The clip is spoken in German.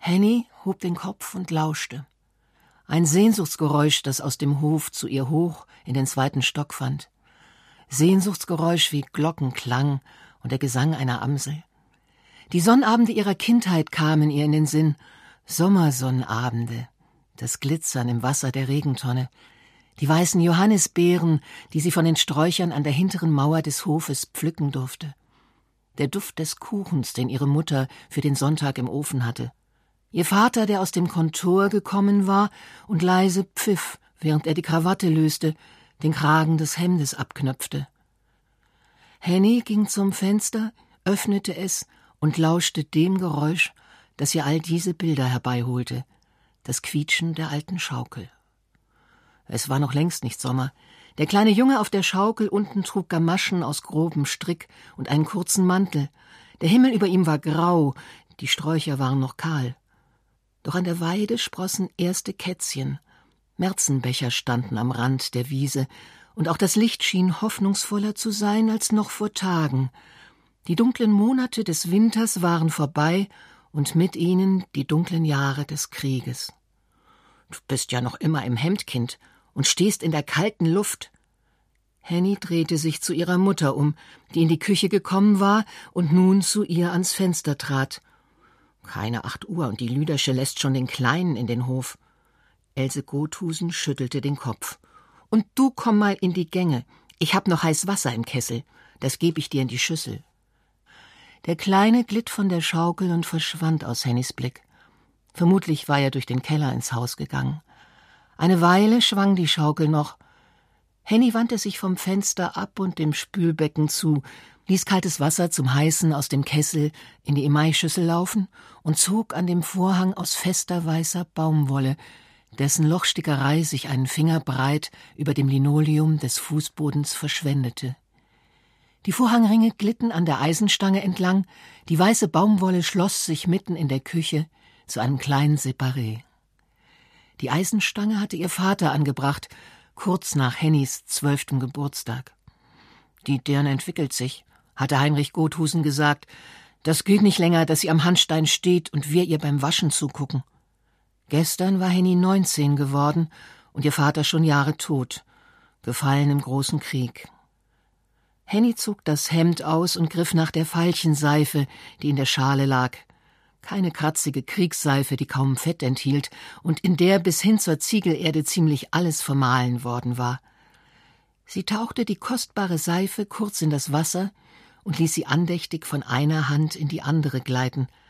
Henny hob den Kopf und lauschte. Ein Sehnsuchtsgeräusch, das aus dem Hof zu ihr hoch in den 2. Stock fand. Sehnsuchtsgeräusch wie Glockenklang und der Gesang einer Amsel. Die Sonnabende ihrer Kindheit kamen ihr in den Sinn, Sommersonnabende, das Glitzern im Wasser der Regentonne, die weißen Johannisbeeren, die sie von den Sträuchern an der hinteren Mauer des Hofes pflücken durfte. Der Duft des Kuchens, den ihre Mutter für den Sonntag im Ofen hatte. Ihr Vater, der aus dem Kontor gekommen war und leise pfiff, während er die Krawatte löste, den Kragen des Hemdes abknöpfte. Henny ging zum Fenster, öffnete es und lauschte dem Geräusch, das ihr all diese Bilder herbeiholte, das Quietschen der alten Schaukel. Es war noch längst nicht Sommer. Der kleine Junge auf der Schaukel unten trug Gamaschen aus grobem Strick und einen kurzen Mantel. Der Himmel über ihm war grau, die Sträucher waren noch kahl. Doch an der Weide sprossen erste Kätzchen. Märzenbecher standen am Rand der Wiese, und auch das Licht schien hoffnungsvoller zu sein als noch vor Tagen. Die dunklen Monate des Winters waren vorbei und mit ihnen die dunklen Jahre des Krieges. »Du bist ja noch immer im Hemd, Kind, und stehst in der kalten Luft.« Henny drehte sich zu ihrer Mutter um, die in die Küche gekommen war und nun zu ihr ans Fenster trat. »Keine 8 Uhr und die Lüdersche lässt schon den Kleinen in den Hof.« Else Gothusen schüttelte den Kopf. »Und du komm mal in die Gänge. Ich hab noch heiß Wasser im Kessel. Das geb ich dir in die Schüssel.« Der Kleine glitt von der Schaukel und verschwand aus Hennys Blick. Vermutlich war er durch den Keller ins Haus gegangen. Eine Weile schwang die Schaukel noch. Henny wandte sich vom Fenster ab und dem Spülbecken zu, ließ kaltes Wasser zum Heißen aus dem Kessel in die Emaischüssel laufen und zog an dem Vorhang aus fester weißer Baumwolle, dessen Lochstickerei sich einen Finger breit über dem Linoleum des Fußbodens verschwendete. Die Vorhangringe glitten an der Eisenstange entlang, die weiße Baumwolle schloss sich mitten in der Küche zu einem kleinen Separé. Die Eisenstange hatte ihr Vater angebracht, kurz nach Hennys 12. Geburtstag. »Die Dirn entwickelt sich«, hatte Heinrich Gothusen gesagt. »Das geht nicht länger, dass sie am Handstein steht und wir ihr beim Waschen zugucken.« Gestern war Henny 19 geworden und ihr Vater schon Jahre tot, gefallen im großen Krieg. Henny zog das Hemd aus und griff nach der Veilchenseife, die in der Schale lag. Keine kratzige Kriegsseife, die kaum Fett enthielt und in der bis hin zur Ziegelerde ziemlich alles vermahlen worden war. Sie tauchte die kostbare Seife kurz in das Wasser und ließ sie andächtig von einer Hand in die andere gleiten –